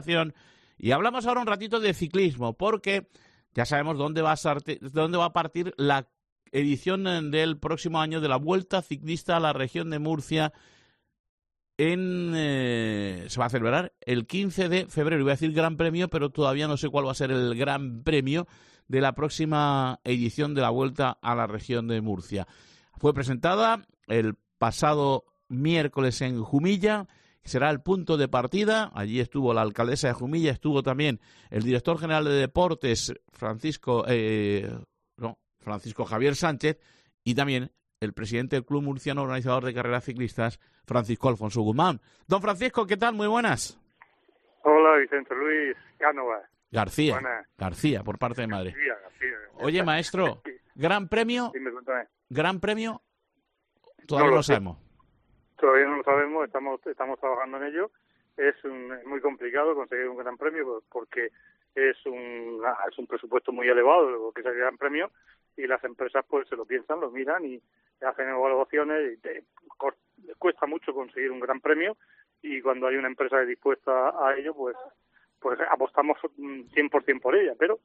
Y hablamos ahora un ratito de ciclismo, porque ya sabemos dónde va a partir la edición del próximo año de la Vuelta Ciclista a la región de Murcia. Se va a celebrar el 15 de febrero. Iba a decir Gran Premio, pero todavía no sé cuál va a ser el Gran Premio de la próxima edición de la Vuelta a la región de Murcia. Fue presentada el pasado miércoles en Jumilla. Será el punto de partida. Allí estuvo la alcaldesa de Jumilla, estuvo también el director general de deportes, Francisco Javier Sánchez, y también el presidente del Club Murciano Organizador de Carreras Ciclistas, Francisco Alfonso Guzmán. Don Francisco, ¿qué tal? Muy buenas. Hola, Vicente Luis Cánova. García, Buenas. García, por parte de madre. García. Oye, maestro, ¿Gran Premio? Dime, cuéntame. ¿Gran Premio? Todavía no lo sabemos. Todavía no lo sabemos, estamos trabajando en ello. Es muy complicado conseguir un Gran Premio porque es un presupuesto muy elevado lo que es el Gran Premio, y las empresas pues se lo piensan, lo miran y hacen evaluaciones, y cuesta mucho conseguir un Gran Premio, y cuando hay una empresa dispuesta a ello pues apostamos 100% por ella, pero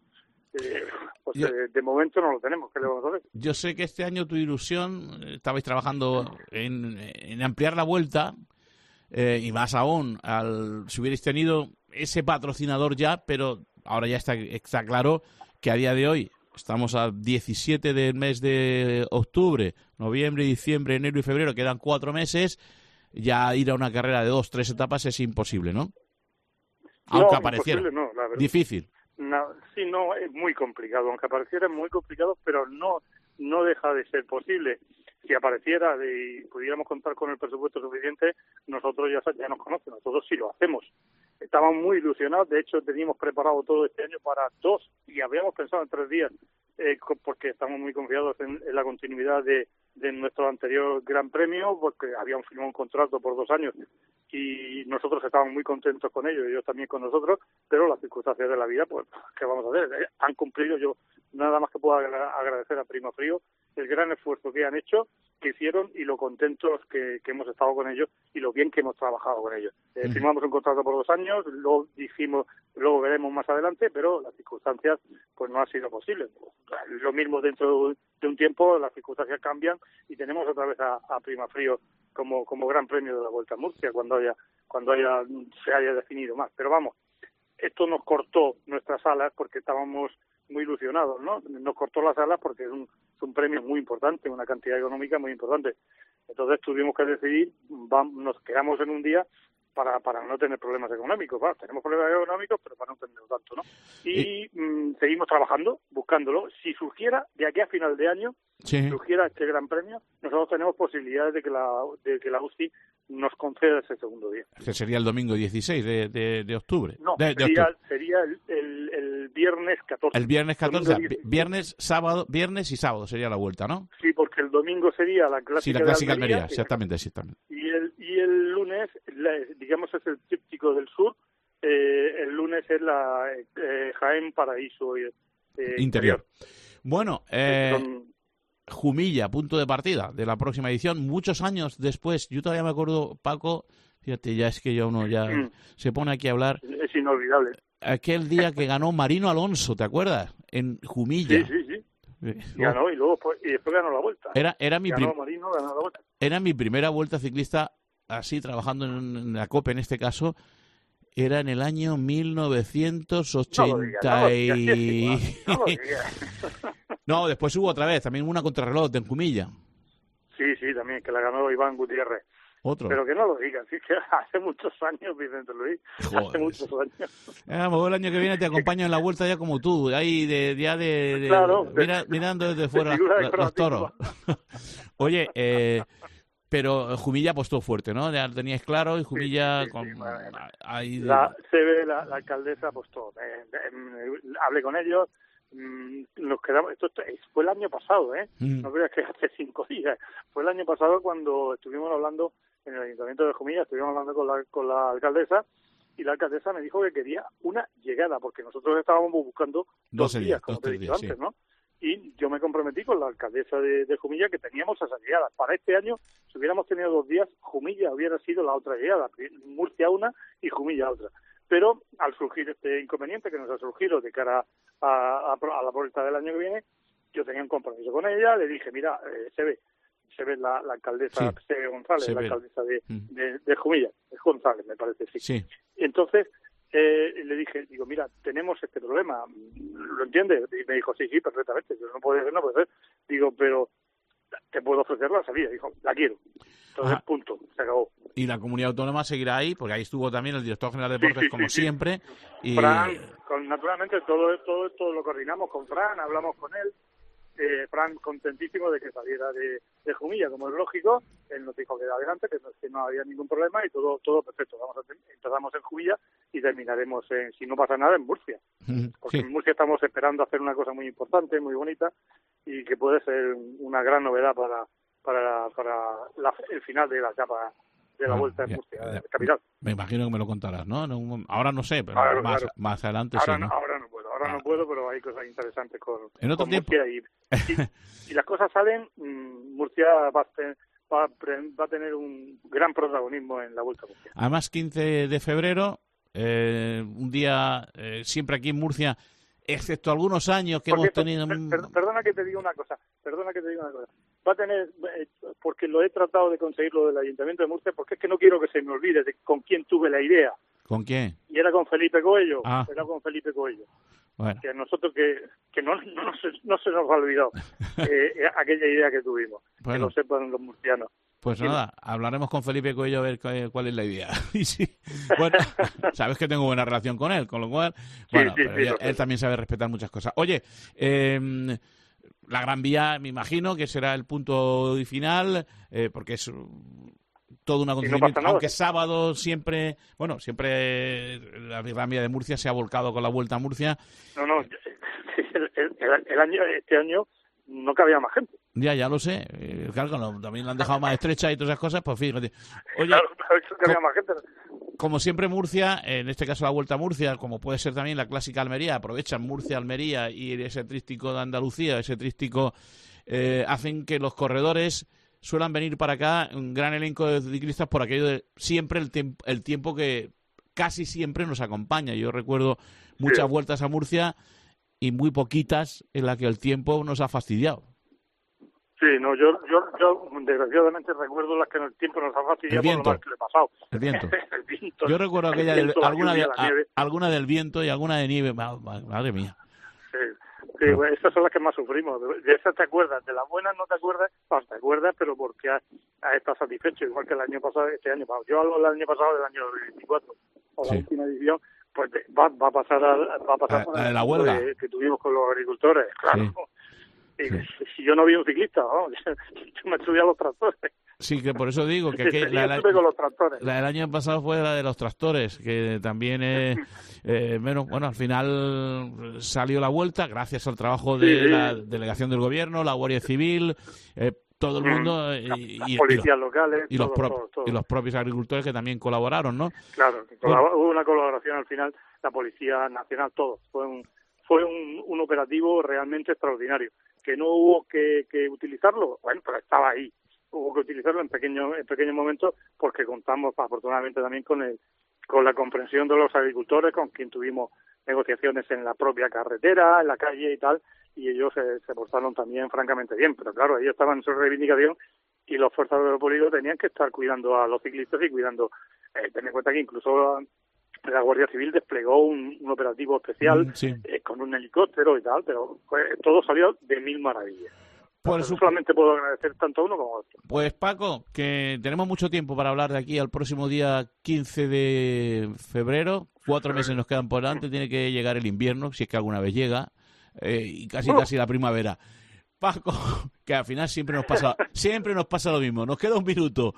de momento no lo tenemos. ¿Qué le vamos a hacer? Yo sé que este año tu ilusión, estabais trabajando en ampliar la Vuelta, y más aún si hubierais tenido ese patrocinador ya, pero ahora ya está claro que a día de hoy estamos a 17 del mes de octubre, noviembre, diciembre, enero y febrero, quedan 4 meses, ya ir a una carrera de 2-3 etapas es imposible, ¿no? Aunque no, apareciera. No, la verdad. Difícil. No, sí, no, es muy complicado. Aunque apareciera es muy complicado, pero no deja de ser posible. Si apareciera y pudiéramos contar con el presupuesto suficiente, nosotros ya nos conocen, nosotros sí lo hacemos. Estábamos muy ilusionados, de hecho teníamos preparado todo este año para 2 y habíamos pensado en 3 días, porque estamos muy confiados en la continuidad de nuestro anterior Gran Premio, porque habíamos firmado un contrato por 2 años y nosotros estábamos muy contentos con ello, y ellos también con nosotros, pero las circunstancias de la vida, pues, ¿qué vamos a hacer? Han cumplido. Yo nada más que puedo agradecer a Primo Frío el gran esfuerzo que han hecho, que hicieron, y lo contentos que hemos estado con ellos y lo bien que hemos trabajado con ellos. Firmamos un contrato por 2 años, lo dijimos, luego veremos más adelante, pero las circunstancias pues no ha sido posible. Lo mismo dentro de un tiempo, las circunstancias cambian y tenemos otra vez a Primo Frío como Gran Premio de la Vuelta a Murcia cuando se haya definido más. Pero vamos, esto nos cortó nuestras alas porque estábamos muy ilusionados, ¿no? Nos cortó las alas porque es un premio muy importante, una cantidad económica muy importante. Entonces tuvimos que decidir, nos quedamos en un día para no tener problemas económicos. Bueno, tenemos problemas económicos, pero para no tenerlo tanto, ¿no? Y seguimos trabajando, buscándolo. Si surgiera de aquí a final de año, surgiera este Gran Premio, nosotros tenemos posibilidades de que la UCI nos conceda ese segundo día. Que sería el domingo 16 de octubre. No, sería el viernes 14. El viernes 14, viernes y sábado sería la vuelta, ¿no? Sí, porque el domingo sería la clásica, sí, la clásica de Almería, exactamente. Y el lunes, digamos, es el tríptico del sur. El lunes es la Jaén Paraíso Interior. Bueno, Jumilla, punto de partida de la próxima edición. Muchos años después, yo todavía me acuerdo, Paco, fíjate, ya es que uno ya se pone aquí a hablar. Es inolvidable. Aquel día que ganó Marino Alonso, ¿te acuerdas? En Jumilla. Sí. Ganó y después ganó la vuelta. Marino, ganó la vuelta. Era mi primera vuelta ciclista, así, trabajando en la COPE en este caso. Era en el año 1980. No lo digas. No, después hubo otra vez, también una contrarreloj en Jumilla. Sí, también, que la ganó Iván Gutiérrez. Otro. Pero que no lo digas, sí, que hace muchos años, Vicente Luis. Joder. Hace muchos años. El año que viene te acompaño en la vuelta ya como tú, ahí claro, mirando desde fuera los toros. Oye, pero Jumilla apostó fuerte, ¿¿no? Ya lo teníais claro, y Jumilla se ve la alcaldesa apostó. Hablé con ellos. Nos quedamos, esto fue el año pasado, no creas que hace 5 días, fue el año pasado cuando estuvimos hablando en el Ayuntamiento de Jumilla, estuvimos hablando con la alcaldesa, y la alcaldesa me dijo que quería una llegada, porque nosotros estábamos buscando 2 días, como te he dicho antes, ¿no? Y yo me comprometí con la alcaldesa de Jumilla que teníamos esa llegada. Para este año, si hubiéramos tenido 2 días, Jumilla hubiera sido la otra llegada, Murcia una y Jumilla otra. pero al surgir este inconveniente que nos ha surgido de cara a la vuelta del año que viene, yo tenía un compromiso con ella, le dije, mira, se ve la alcaldesa, Sí, Sebe González, la Sebe. alcaldesa de Jumilla, es González, me parece, sí. Sí. Y entonces le dije, digo, mira, tenemos este problema, ¿lo entiendes? Y me dijo, sí, perfectamente, yo no puedo ser. Digo, pero te puedo ofrecer la salida. Dijo, la quiero. Entonces, punto, se acabó. Y la comunidad autónoma seguirá ahí, porque ahí estuvo también el director general de deportes, como siempre. Y... Fran, naturalmente, todo esto lo coordinamos con Fran, hablamos con él. Fran contentísimo de que saliera de Jumilla, como es lógico. Él nos dijo que adelante, que no había ningún problema y todo perfecto. Empezamos en Jumilla y terminaremos, si no pasa nada, en Murcia. Porque en Murcia estamos esperando hacer una cosa muy importante, muy bonita y que puede ser una gran novedad para el final de la etapa de la vuelta en Murcia, capital. Me imagino que me lo contarás, ¿no? Ahora no sé, pero claro, más adelante ahora sí, ¿no? Ahora no puedo, pero hay cosas interesantes con tiempo. Murcia y si las cosas salen, Murcia va a tener un gran protagonismo en la Vuelta a Murcia. Además, 15 de febrero, un día siempre aquí en Murcia, excepto algunos años que hemos tenido... Perdona que te diga una cosa. Va a tener, porque lo he tratado de conseguir lo del Ayuntamiento de Murcia, porque es que no quiero que se me olvide de con quién tuve la idea. ¿Con quién? Y era con Felipe Coello. Bueno. Que a nosotros que no se nos ha olvidado aquella idea que tuvimos. Bueno. Que lo sepan los murcianos. Pues nada, hablaremos con Felipe Coello a ver cuál es la idea. Y sí, bueno, sabes que tengo buena relación con él, con lo cual, bueno, él también sabe respetar muchas cosas. Oye, la Gran Vía, me imagino que será el punto final, porque es todo un acontecimiento, no aunque sábado siempre la Gran Vía de Murcia se ha volcado con la Vuelta a Murcia. No, este año no cabía más gente. Ya lo sé. Claro, también la han dejado más estrecha y todas esas cosas, pues fíjate. Oye, claro, cabía más gente. Como siempre Murcia, en este caso la Vuelta a Murcia, como puede ser también la clásica Almería, aprovechan Murcia, Almería y ese trístico de Andalucía, ese trístico hacen que los corredores suelan venir para acá, un gran elenco de ciclistas por aquello de siempre el tiempo que casi siempre nos acompaña. Yo recuerdo muchas vueltas a Murcia y muy poquitas en las que el tiempo nos ha fastidiado. Sí, no, yo desgraciadamente recuerdo las que en el tiempo nos ha fastidiado por lo mal que le he pasado. El viento. El viento. Yo recuerdo alguna del viento y alguna de nieve. Madre mía. Sí, bueno, esas son las que más sufrimos. De esas te acuerdas, de las buenas no te acuerdas, te acuerdas, pero porque has estado satisfecho, igual que el año pasado, este año. Yo hablo del año pasado, del año 24, o la última edición, pues va a pasar de la huelga que tuvimos con los agricultores, claro. Sí. Si yo no vi un ciclista, ¿no? Yo me subí a los tractores. Sí, que por eso digo que con los tractores. La del año pasado fue la de los tractores, que también al final salió la vuelta gracias al trabajo de la delegación del gobierno, la Guardia Civil, todo el mundo las policías locales y los propios agricultores que también colaboraron, ¿no? Claro, hubo una colaboración al final, la Policía Nacional, todo. Fue un operativo realmente extraordinario. Que no hubo que utilizarlo, bueno, pero estaba ahí. Hubo que utilizarlo en pequeños momentos porque contamos afortunadamente también con la comprensión de los agricultores, con quien tuvimos negociaciones en la propia carretera, en la calle y tal, y ellos se portaron también francamente bien. Pero claro, ellos estaban en su reivindicación y los fuerzas de polígono tenían que estar cuidando a los ciclistas y cuidando, ten en cuenta que incluso la Guardia Civil desplegó un operativo especial con un helicóptero y tal, pero todo salió de mil maravillas. Solamente puedo agradecer tanto a uno como a otro. Pues Paco, que tenemos mucho tiempo para hablar de aquí al próximo día 15 de febrero. 4 meses nos quedan por delante, tiene que llegar el invierno, si es que alguna vez llega, y casi la primavera. Paco, que al final siempre nos pasa lo mismo. Nos queda un minuto.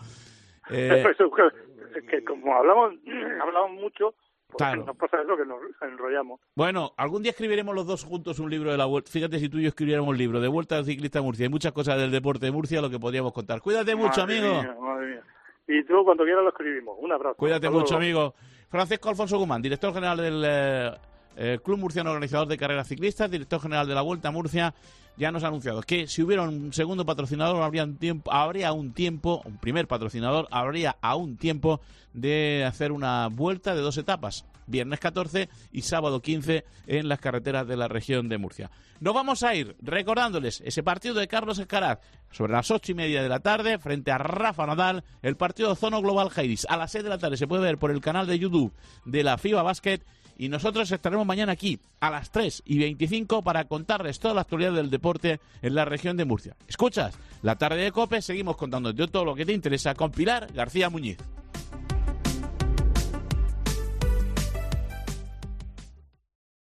Que como hablamos mucho, pues claro. Nos pasa eso, que nos enrollamos. Bueno, algún día escribiremos los dos juntos un libro de la vuelta. Fíjate si tú y yo escribiéramos un libro de Vuelta al Ciclista a Murcia. Hay muchas cosas del deporte de Murcia lo que podríamos contar. Cuídate mucho, amigo. Madre mía. Y tú cuando quieras lo escribimos. Un abrazo. Cuídate mucho, amigo. Francisco Alfonso Guzmán, director general del Club Murciano Organizador de Carreras Ciclistas, director general de la Vuelta a Murcia, ya nos ha anunciado que si hubiera un segundo patrocinador habría un primer patrocinador, habría aún tiempo de hacer una vuelta de 2 etapas, viernes 14 y sábado 15 en las carreteras de la región de Murcia. Nos vamos a ir recordándoles ese partido de Carlos Escaraz sobre las 8:30 de la tarde frente a Rafa Nadal, el partido Ozono Global Jairis. A las 6 de la tarde se puede ver por el canal de YouTube de la FIBA Basket. Y nosotros estaremos mañana aquí a las 3:25 para contarles toda la actualidad del deporte en la región de Murcia. ¿Escuchas? La tarde de COPE, seguimos contándote todo lo que te interesa con Pilar García Muñiz.